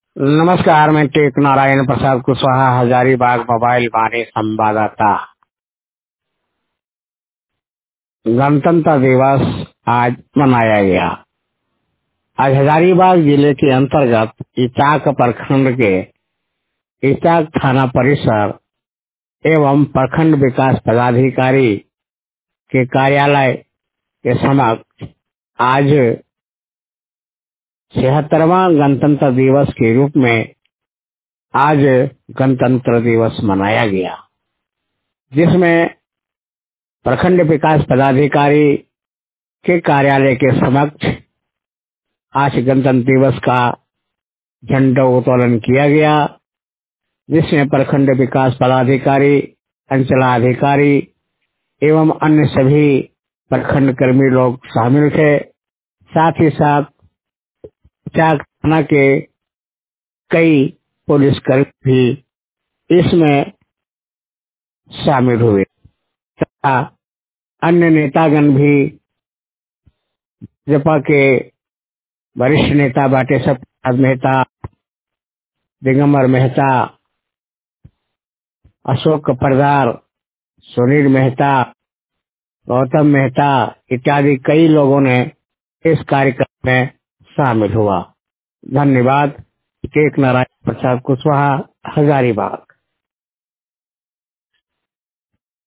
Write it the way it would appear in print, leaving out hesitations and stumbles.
नमस्कार, मैं टेक नारायण प्रसाद कुशवाहा, हजारीबाग मोबाइल वाणी संवाददाता। गणतंत्र दिवस आज मनाया गया। आज हजारीबाग जिले के अंतर्गत इचाक प्रखंड के इचाक थाना परिसर एवं प्रखंड विकास पदाधिकारी के कार्यालय के समक्ष आज 76वां गणतंत्र दिवस के रूप में आज गणतंत्र दिवस मनाया गया, जिसमें प्रखंड विकास पदाधिकारी के कार्यालय के समक्ष आज गणतंत्र दिवस का झंडा उत्तोलन किया गया, जिसमें प्रखंड विकास पदाधिकारी, अंचलाधिकारी एवं अन्य सभी प्रखंड कर्मी लोग शामिल थे। साथ ही साथ चाक थाना के कई पुलिसकर्मी भी इसमें शामिल हुए तथा अन्य नेतागण भी, भाजपा के वरिष्ठ नेता बाटे सब मेहता, दिगंबर मेहता, अशोक परदार, सुनील मेहता, गौतम मेहता इत्यादि कई लोगों ने इस कार्यक्रम में शामिल हुआ। धन्यवाद। टेक नारायण प्रसाद कुशवाहा, हजारीबाग।